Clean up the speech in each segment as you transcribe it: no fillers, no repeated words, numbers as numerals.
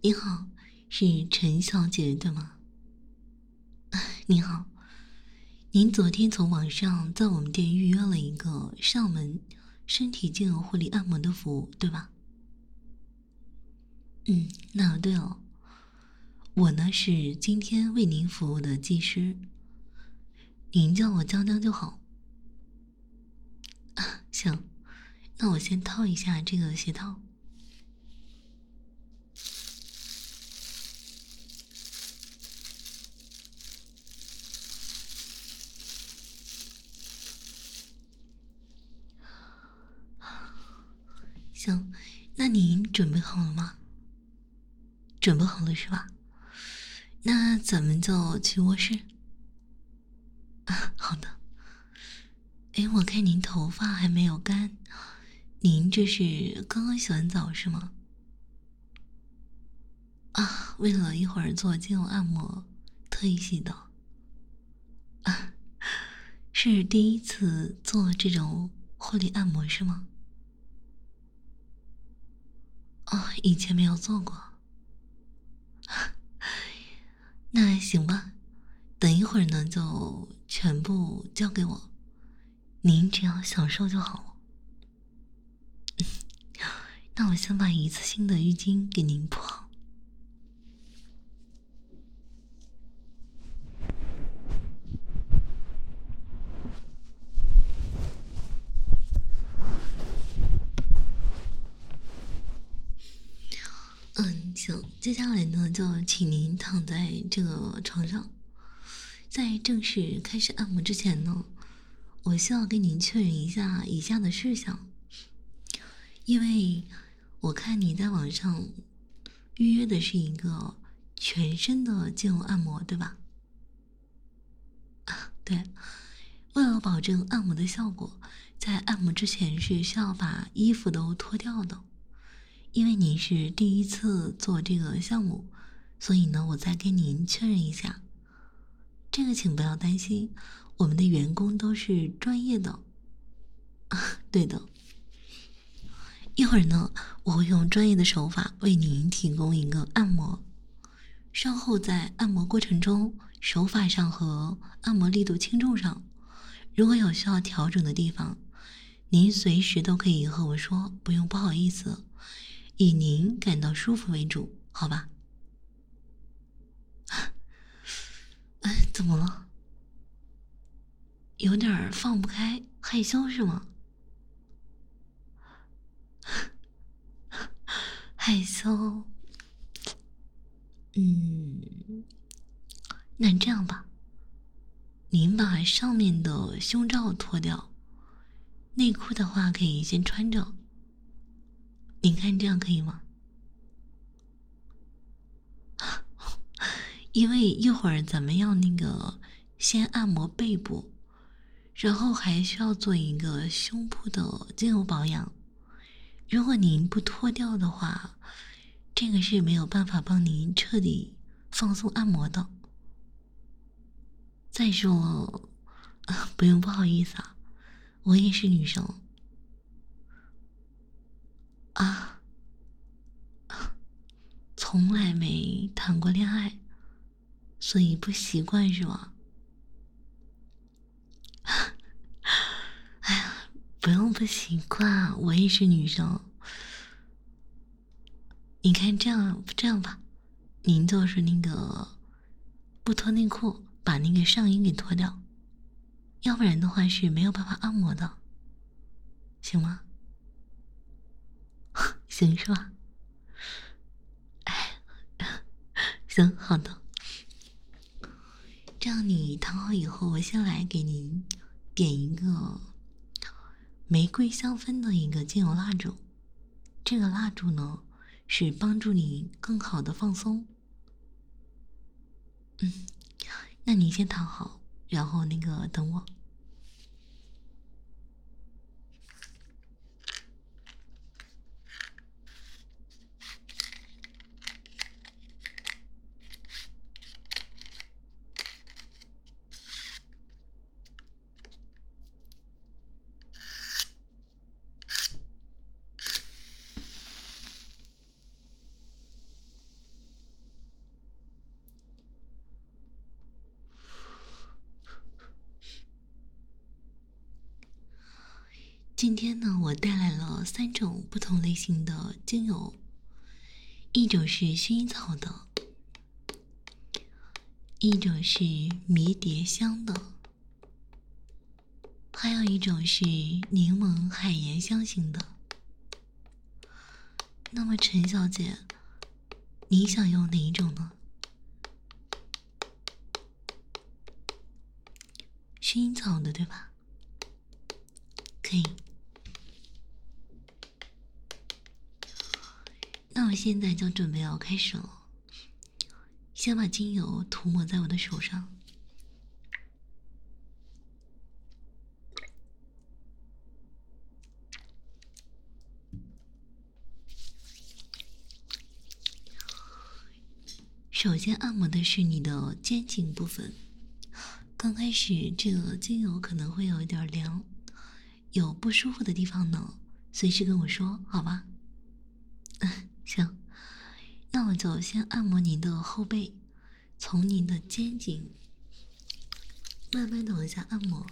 你好，是陈小姐对吗？你好，您昨天从网上在我们店预约了一个上门身体精油护理按摩的服务，对吧？那对了，我呢是今天为您服务的技师，您叫我江江就好。行，那我先套一下这个鞋套。行，那您准备好了吗？准备好了是吧？那咱们就去卧室。好的。哎，我看您头发还没有干，您这是刚刚洗完澡是吗？啊，为了一会儿做精油按摩，特意洗的。啊，是第一次做这种护理按摩是吗？哦，以前没有做过。那行吧，等一会儿呢就全部交给我，您只要享受就好了。那我先把一次性的浴巾给您铺好。行，接下来呢，就请您躺在这个床上。在正式开始按摩之前呢，我需要跟您确认一下以下的事项，因为我看你在网上预约的是一个全身的精油按摩，对吧？对，为了保证按摩的效果，在按摩之前是需要把衣服都脱掉的。因为您是第一次做这个项目，所以呢，我再跟您确认一下。这个请不要担心，我们的员工都是专业的。对的，一会儿呢，我会用专业的手法为您提供一个按摩。稍后在按摩过程中，手法上和按摩力度轻重上，如果有需要调整的地方，您随时都可以和我说，不用不好意思，以您感到舒服为主，好吧？哎，怎么了？有点放不开，害羞是吗？害羞。那这样吧，您把上面的胸罩脱掉，内裤的话可以先穿着。您看这样可以吗？因为一会儿咱们要那个先按摩背部，然后还需要做一个胸部的精油保养。如果您不脱掉的话，这个是没有办法帮您彻底放松按摩的。再说，不用不好意思啊，我也是女生啊，从来没谈过恋爱，所以不习惯是吧？哎呀，不用不习惯，我也是女生。你看这样吧，您就是那个不脱内裤，把那个上衣给脱掉，要不然的话是没有办法按摩的，行吗？行是吧？哎，行，好的。这样你躺好以后，我先来给您点一个玫瑰香氛的一个精油蜡烛。这个蜡烛呢，是帮助你更好的放松。那你先躺好，然后那个等我。 今天呢，我带来了3种不同类型的精油，一种是薰衣草的，一种是迷迭香的，还有一种是柠檬海盐香型的。那么陈小姐，你想用哪一种呢？薰衣草的对吧？可以。那我现在就准备要开始了，先把精油涂抹在我的手上。首先按摩的是你的肩颈部分。刚开始这个精油可能会有一点凉，有不舒服的地方呢，随时跟我说，好吧？行，那我就先按摩您的后背，从您的肩颈慢慢的往下按摩。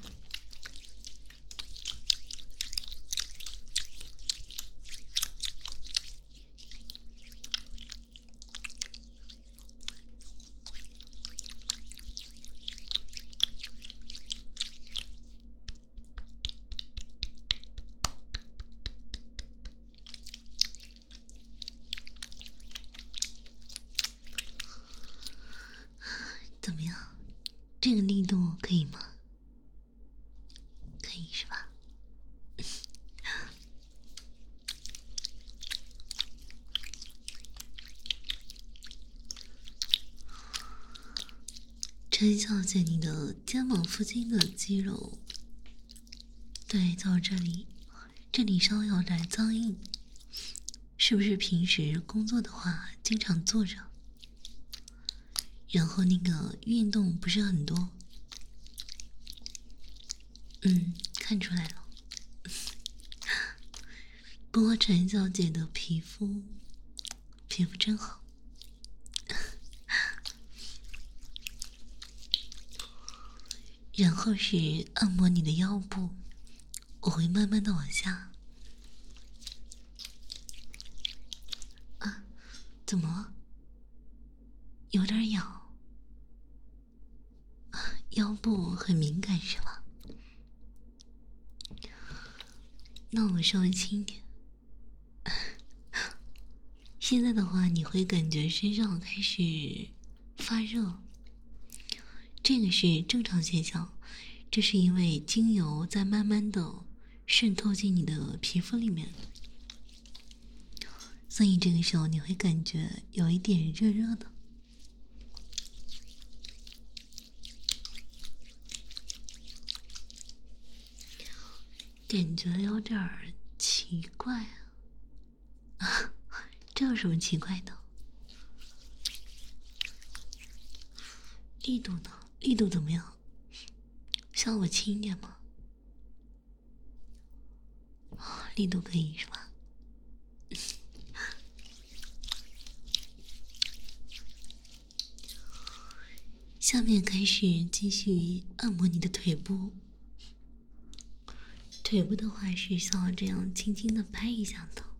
怎么样？这个力度可以吗？可以是吧？陈小姐，你的肩膀附近的肌肉，对，在我这里，这里稍微有点僵硬，是不是平时工作的话经常坐着？然后那个运动不是很多，看出来了。不过陈小姐的皮肤真好。然后是按摩你的腰部，我会慢慢的往下。啊，怎么了？有点痒。腰部很敏感是吧？那我稍微轻一点。现在的话，你会感觉身上开始发热，这个是正常现象，这是因为精油在慢慢的渗透进你的皮肤里面，所以这个时候你会感觉有一点热热的。感觉有点奇怪啊，这有什么奇怪的？力度呢？力度怎么样？需要我轻一点吗？力度可以是吧？下面开始继续按摩你的腿部。腿部的话是需要这样轻轻的拍一下的。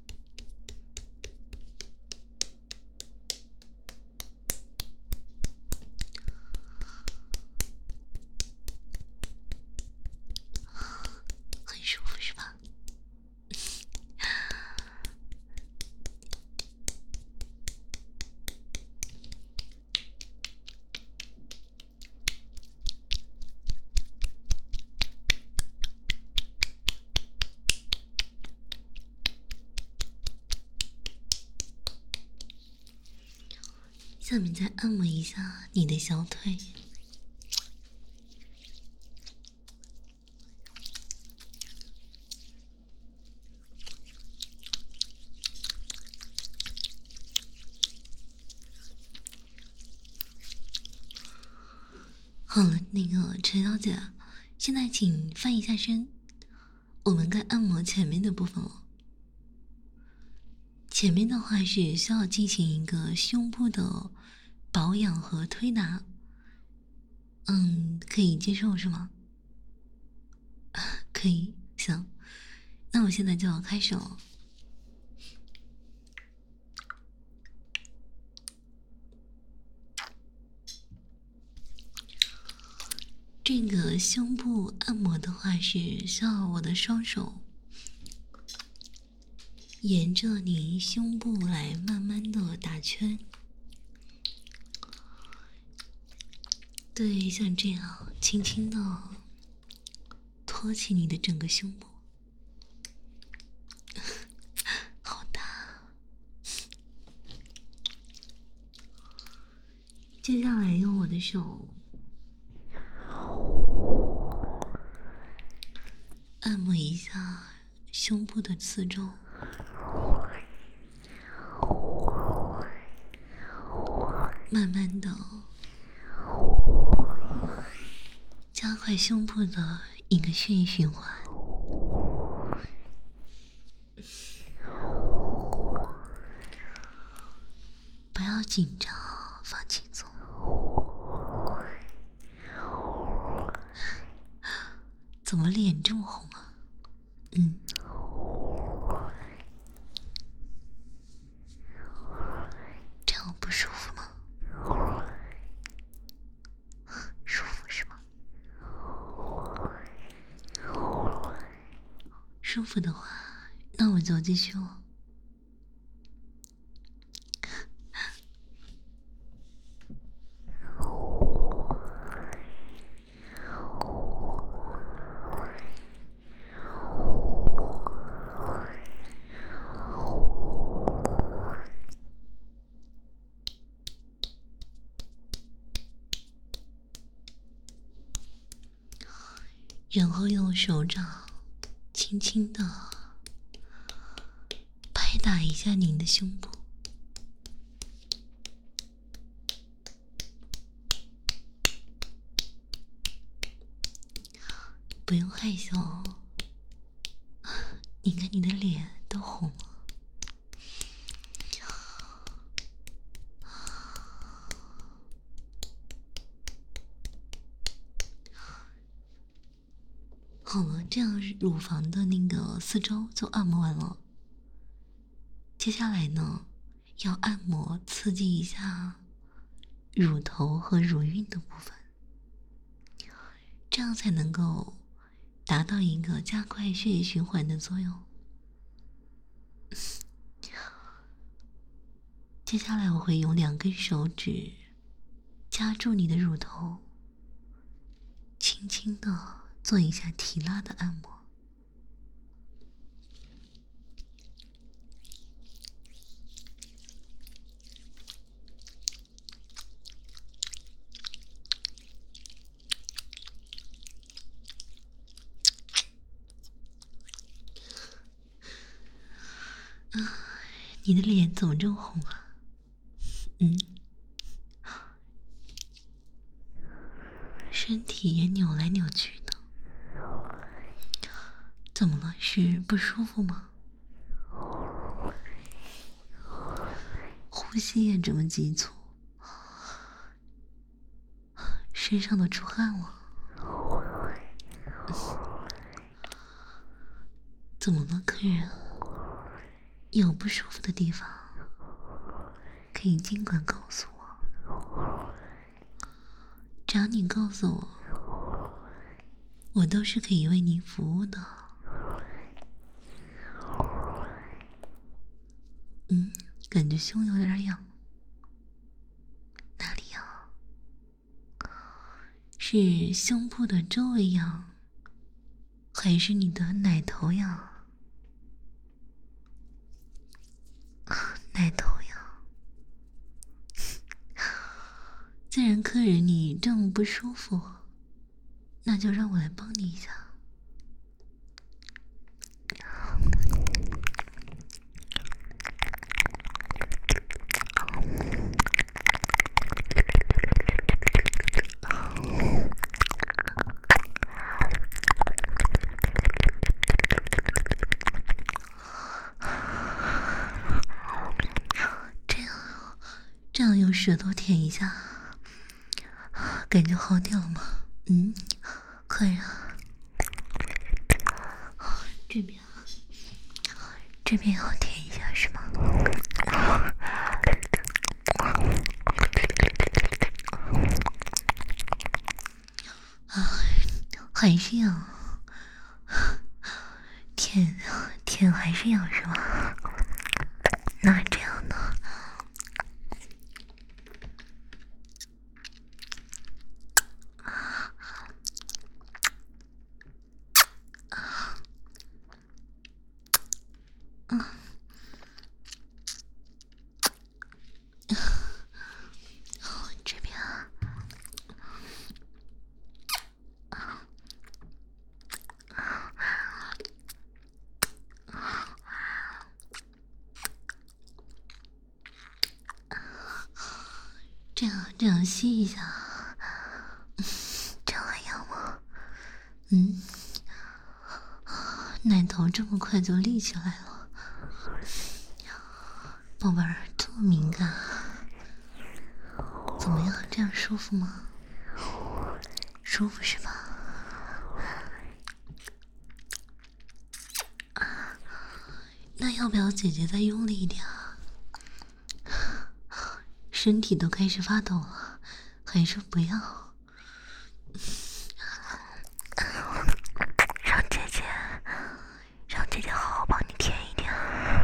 很舒服是吧？下面再按摩一下你的小腿。好了，那个陈小姐，现在请翻一下身，我们该按摩前面的部分了。前面的话是需要进行一个胸部的保养和推拿，可以接受是吗？可以，行。 那我现在就要开始了。这个胸部按摩的话，是需要我的双手沿着你胸部来慢慢的打圈。对，像这样轻轻的托起你的整个胸部。好大。接下来用我的手按摩一下胸部的四周，慢慢的加快胸部的一个血液循环。不要紧张，放轻松。怎么脸这么红啊？这样不舒服吗？舒服是吗？舒服的话，那我就继续了。然后用手掌轻轻的拍打一下您的胸部，不用害羞。你看你的脸都红了。好了，这样乳房的那个四周就按摩完了。接下来呢，要按摩刺激一下乳头和乳晕的部分，这样才能够达到一个加快血液循环的作用。接下来我会用2根手指夹住你的乳头，轻轻的做一下提拉的按摩。你的脸怎么这么红啊？身体也扭来扭去的，怎么了？是不舒服吗？呼吸也这么急促，身上都出汗了。怎么了，客人？有不舒服的地方，可以尽管告诉我，只要你告诉我，我都是可以为你服务的。感觉胸有点痒，哪里痒？是胸部的周围痒，还是你的奶头痒？奶头痒。既然客人你这么不舒服，那就让我来帮你一下。这样用舌头舔一下，感觉好屌吗？客人，这边这边要舔一下是吗？还是要舔还是要是吗？那这样呢？这边这样吸一下，这样还要吗？奶头这么快就立起来了，宝贝儿，这么敏感，怎么样？这样舒服吗？舒服是吧？那要不要姐姐再用力一点啊？身体都开始发抖了，还是不要？让姐姐好好帮你舔一舔。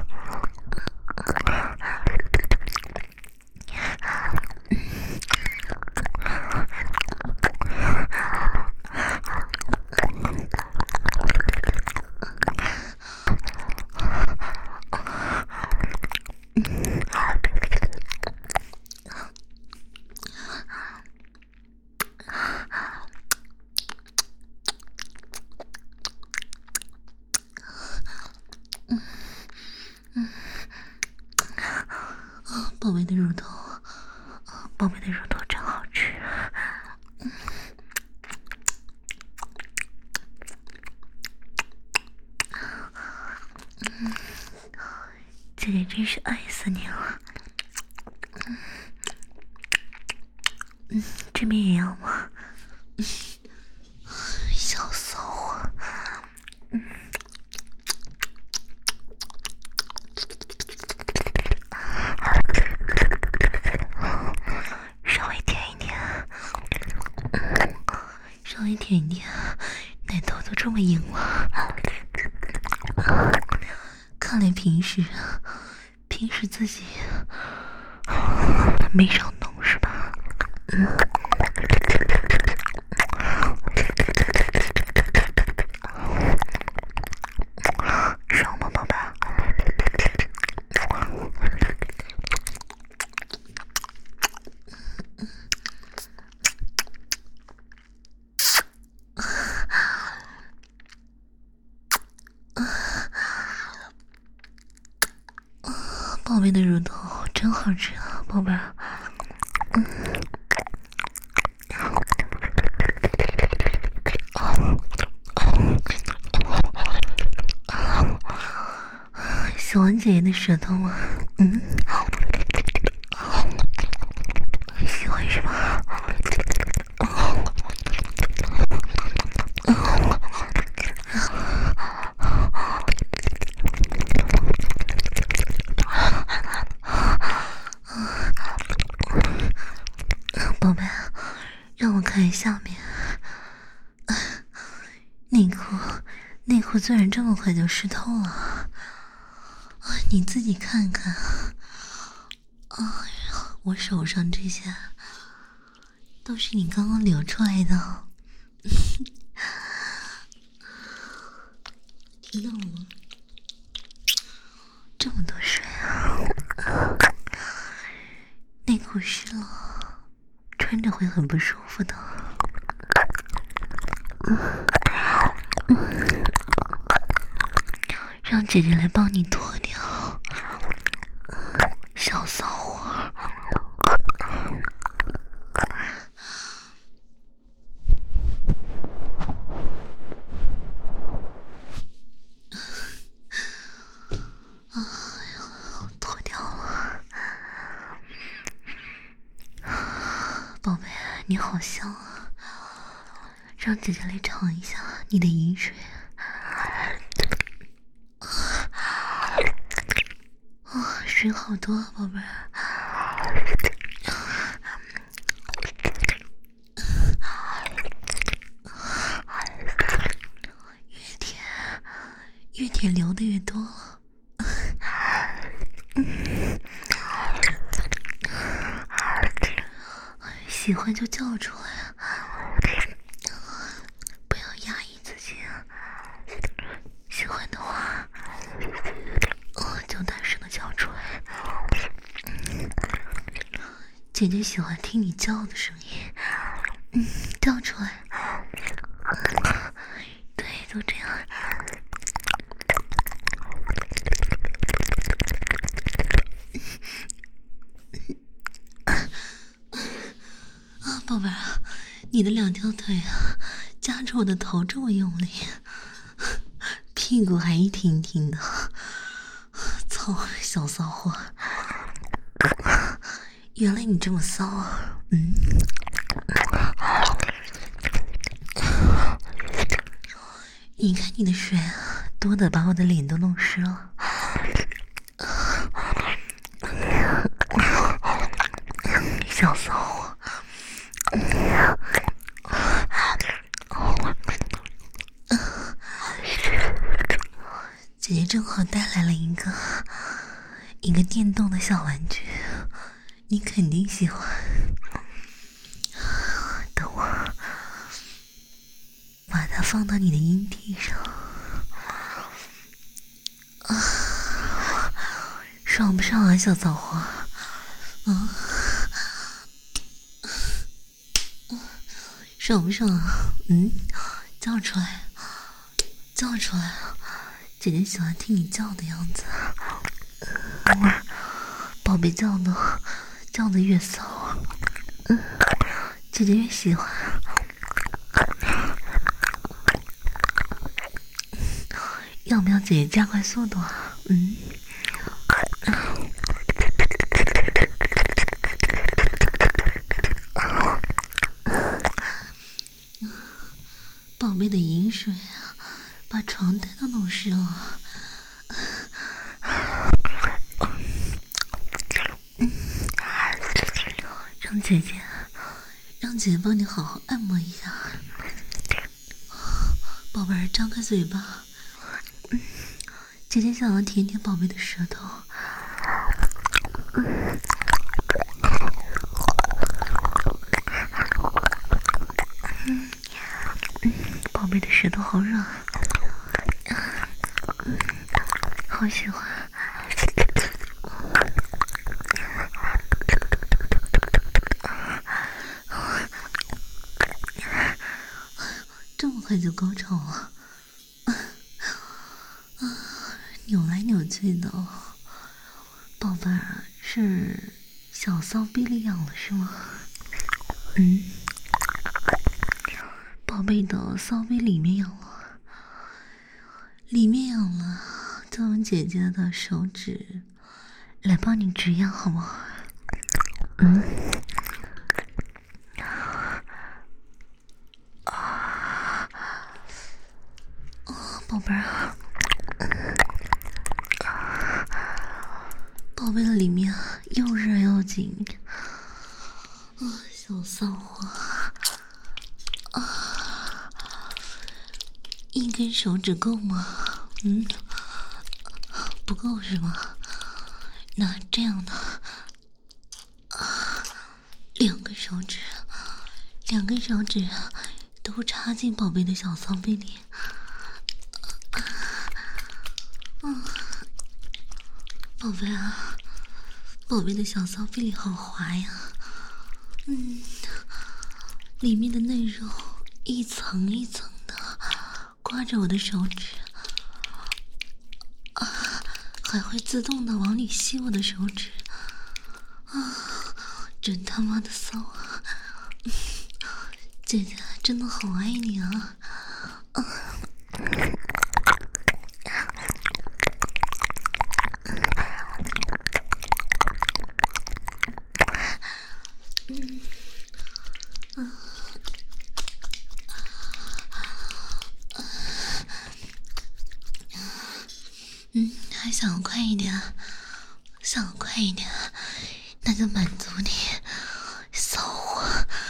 宝贝的乳头，宝贝的乳头真好吃。姐姐真是爱死你了。这边也要吗？小骚货。稍微舔一点，稍微舔一点，奶头都这么硬了。看来平时自己没少弄是吧？爽吗，宝贝？宝贝的乳头真好吃啊，宝贝儿。喜欢姐姐的舌头吗？喜欢是吧？宝贝，让我看下面。内裤居然这么快就湿透了，你自己看看。我手上这些都是你刚刚流出来的，听到了吗？这么多水啊！内裤湿了，穿着会很不舒服的。让姐姐来帮你脱掉，小骚货。脱掉了，宝贝，你好香啊！让姐姐来尝一下你的饮水。 水好多，宝贝儿。越舔流的越多。喜欢就叫出来，不要压抑自己。喜欢的话，就大声的叫出来。姐姐喜欢听你叫的声音，叫出来。对，就这样。宝贝儿，你的两条腿啊，夹着我的头这么用力，屁股还一挺挺的，操，小骚货！原来你这么骚啊！你看你的水多的把我的脸都弄湿了。小骚货！姐姐正好带来了一个电动的小玩具，你肯定喜欢。等我把它放到你的阴蒂上，爽不爽啊，小骚货？爽不爽啊？叫出来，叫出来！姐姐喜欢听你叫的样子。宝贝叫的越骚，姐姐越喜欢。要不要姐姐加快速度啊？宝贝的饮水啊，把床单都弄湿了。让姐姐帮你好好按摩一下。宝贝儿，张开嘴巴。姐姐想要舔舔宝贝的舌头。宝贝的舌头好软，好喜欢。这么快就高潮了，扭来扭去的，宝贝儿是小骚逼里痒了是吗？宝贝的骚逼里面痒了，里面痒了，就用姐姐的手指来帮你止痒好吗？宝贝儿，宝贝的里面又热又紧，小骚货，一根手指够吗？不够是吗？那这样的，两根手指都插进宝贝的小骚逼里。宝贝啊，宝贝的小骚逼里好滑呀，里面的嫩肉一层一层的刮着我的手指，还会自动的往里吸我的手指，真他妈的骚啊！姐姐真的好爱你啊！还想快一点， 想快一点，那就满足你骚货。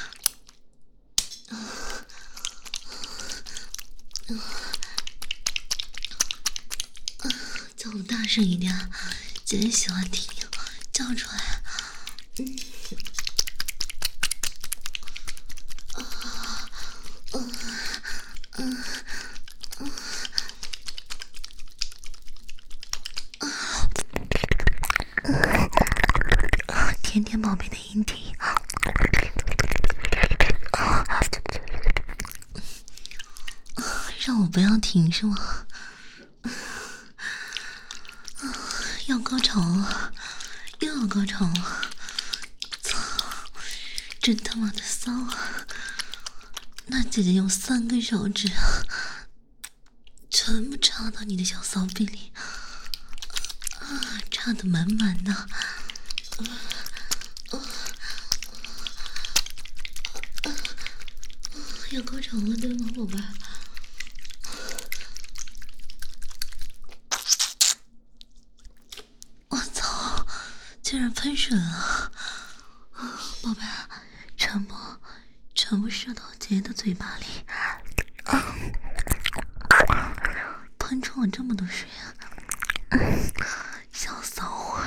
叫我大声一点，姐姐喜欢听，叫出来。甜甜宝贝的音体，让我不要停是吗？要高潮了，又要高潮了！操，真他妈的骚啊！那姐姐用3根手指全部插到你的小骚逼里，插得满满的。要高潮了对吗，宝贝？我操，竟然喷水了！宝贝，全部射到姐姐的嘴巴里，喷出了这么多水啊！小骚货，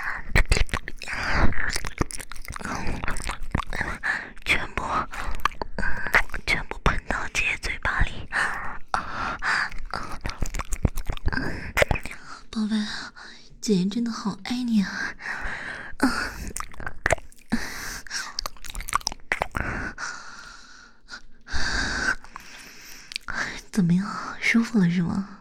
全部喷到姐姐嘴巴里。宝贝，姐姐真的好爱你啊！怎么样，舒服了是吗？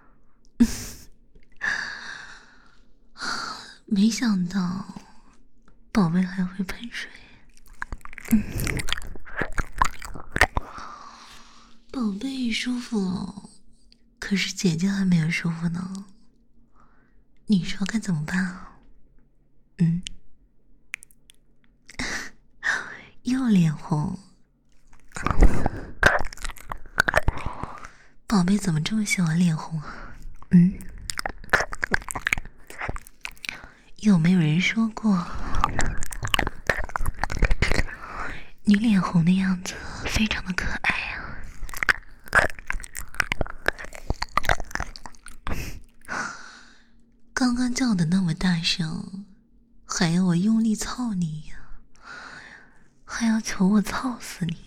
没想到宝贝还会喷水。宝贝舒服了，可是姐姐还没有舒服呢。你说该怎么办啊？又脸红。宝贝怎么这么喜欢脸红啊？有没有人说过你脸红的样子非常的可爱啊？刚刚叫的那么大声，还要我用力操你呀？还要求我操死你？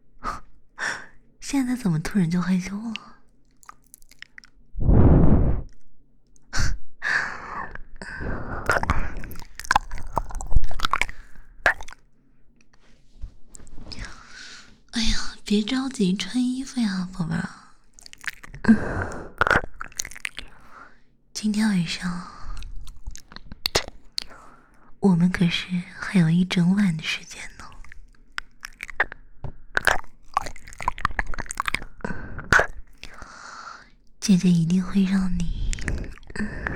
现在怎么突然就害羞了？哎呀，别着急穿衣服呀，宝贝儿。今天晚上我们可是还有一整晚的时间呢。姐姐一定会让你